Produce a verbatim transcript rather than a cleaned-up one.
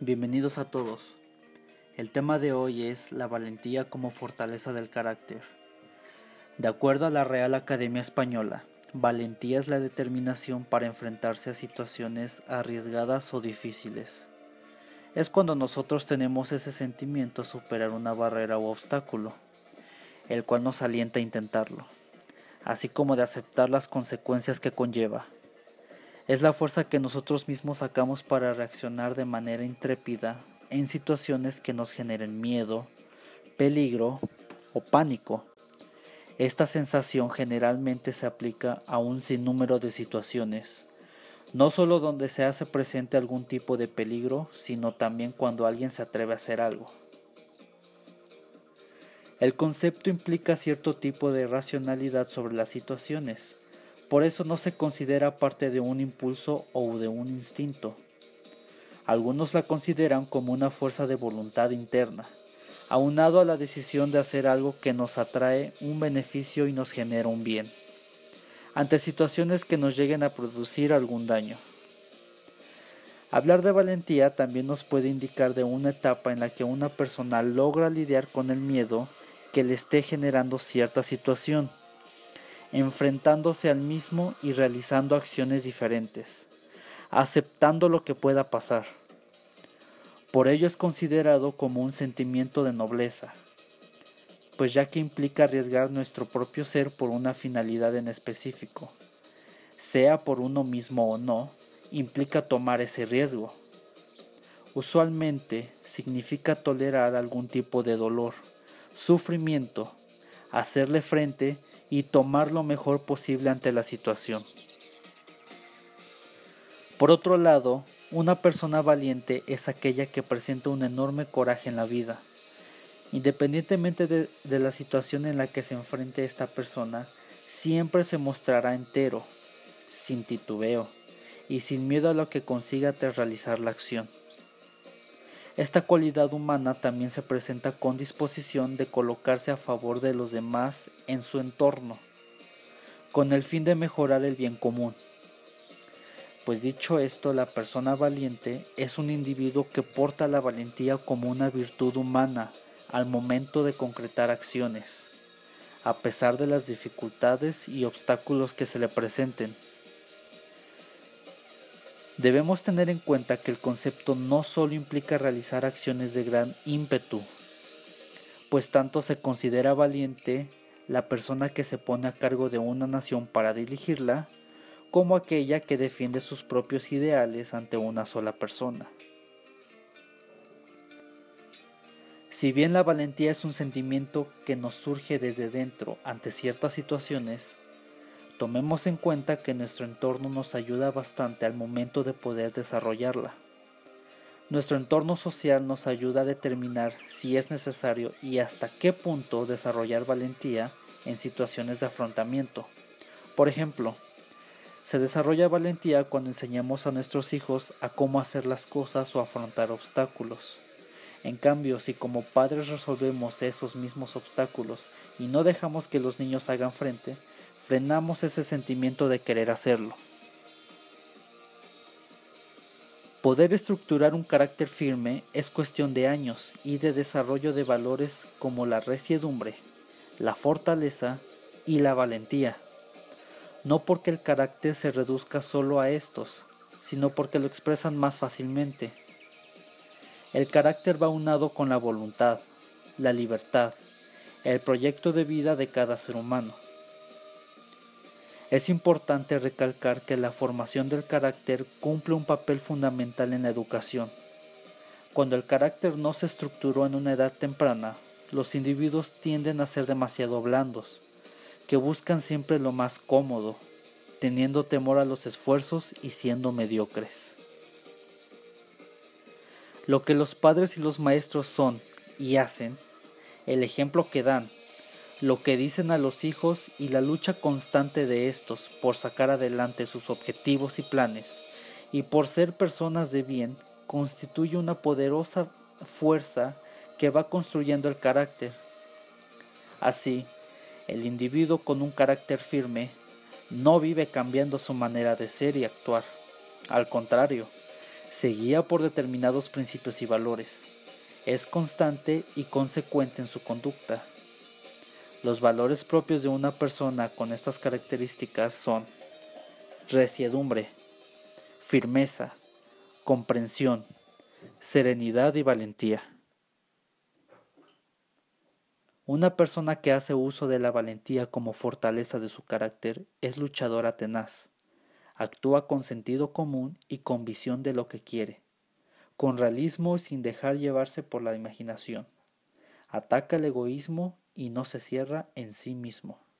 Bienvenidos a todos. El tema de hoy es la valentía como fortaleza del carácter. De acuerdo a la Real Academia Española, valentía es la determinación para enfrentarse a situaciones arriesgadas o difíciles. Es cuando nosotros tenemos ese sentimiento de superar una barrera u obstáculo, el cual nos alienta a intentarlo, así como de aceptar las consecuencias que conlleva. Es la fuerza que nosotros mismos sacamos para reaccionar de manera intrépida en situaciones que nos generen miedo, peligro o pánico. Esta sensación generalmente se aplica a un sinnúmero de situaciones, no solo donde se hace presente algún tipo de peligro, sino también cuando alguien se atreve a hacer algo. El concepto implica cierto tipo de racionalidad sobre las situaciones. Por eso no se considera parte de un impulso o de un instinto. Algunos la consideran como una fuerza de voluntad interna, aunado a la decisión de hacer algo que nos atrae un beneficio y nos genera un bien, ante situaciones que nos lleguen a producir algún daño. Hablar de valentía también nos puede indicar de una etapa en la que una persona logra lidiar con el miedo que le esté generando cierta situación, enfrentándose al mismo y realizando acciones diferentes, aceptando lo que pueda pasar. Por ello es considerado como un sentimiento de nobleza, pues ya que implica arriesgar nuestro propio ser por una finalidad en específico, sea por uno mismo o no, implica tomar ese riesgo. Usualmente significa tolerar algún tipo de dolor, sufrimiento, hacerle frente y tomar lo mejor posible ante la situación. Por otro lado, una persona valiente es aquella que presenta un enorme coraje en la vida. Independientemente de, de la situación en la que se enfrente esta persona, siempre se mostrará entero, sin titubeo y sin miedo a lo que consiga tras realizar la acción. Esta cualidad humana también se presenta con disposición de colocarse a favor de los demás en su entorno, con el fin de mejorar el bien común. Pues dicho esto, la persona valiente es un individuo que porta la valentía como una virtud humana al momento de concretar acciones, a pesar de las dificultades y obstáculos que se le presenten. Debemos tener en cuenta que el concepto no solo implica realizar acciones de gran ímpetu, pues tanto se considera valiente la persona que se pone a cargo de una nación para dirigirla, como aquella que defiende sus propios ideales ante una sola persona. Si bien la valentía es un sentimiento que nos surge desde dentro ante ciertas situaciones, tomemos en cuenta que nuestro entorno nos ayuda bastante al momento de poder desarrollarla. Nuestro entorno social nos ayuda a determinar si es necesario y hasta qué punto desarrollar valentía en situaciones de afrontamiento. Por ejemplo, se desarrolla valentía cuando enseñamos a nuestros hijos a cómo hacer las cosas o afrontar obstáculos. En cambio, si como padres resolvemos esos mismos obstáculos y no dejamos que los niños hagan frente, frenamos ese sentimiento de querer hacerlo. Poder estructurar un carácter firme es cuestión de años y de desarrollo de valores como la resiedumbre, la fortaleza y la valentía. No porque el carácter se reduzca solo a estos, sino porque lo expresan más fácilmente. El carácter va aunado con la voluntad, la libertad, el proyecto de vida de cada ser humano. Es importante recalcar que la formación del carácter cumple un papel fundamental en la educación. Cuando el carácter no se estructuró en una edad temprana, los individuos tienden a ser demasiado blandos, que buscan siempre lo más cómodo, teniendo temor a los esfuerzos y siendo mediocres. Lo que los padres y los maestros son y hacen, el ejemplo que dan, lo que dicen a los hijos y la lucha constante de estos por sacar adelante sus objetivos y planes y por ser personas de bien, constituye una poderosa fuerza que va construyendo el carácter. Así, el individuo con un carácter firme no vive cambiando su manera de ser y actuar. Al contrario, Se guía por determinados principios y valores. Es constante y consecuente en su conducta. Los valores propios de una persona con estas características son resiedumbre, firmeza, comprensión, serenidad y valentía. Una persona que hace uso de la valentía como fortaleza de su carácter es luchadora tenaz. Actúa con sentido común y con visión de lo que quiere, con realismo y sin dejar llevarse por la imaginación. Ataca el egoísmo y no se cierra en sí mismo.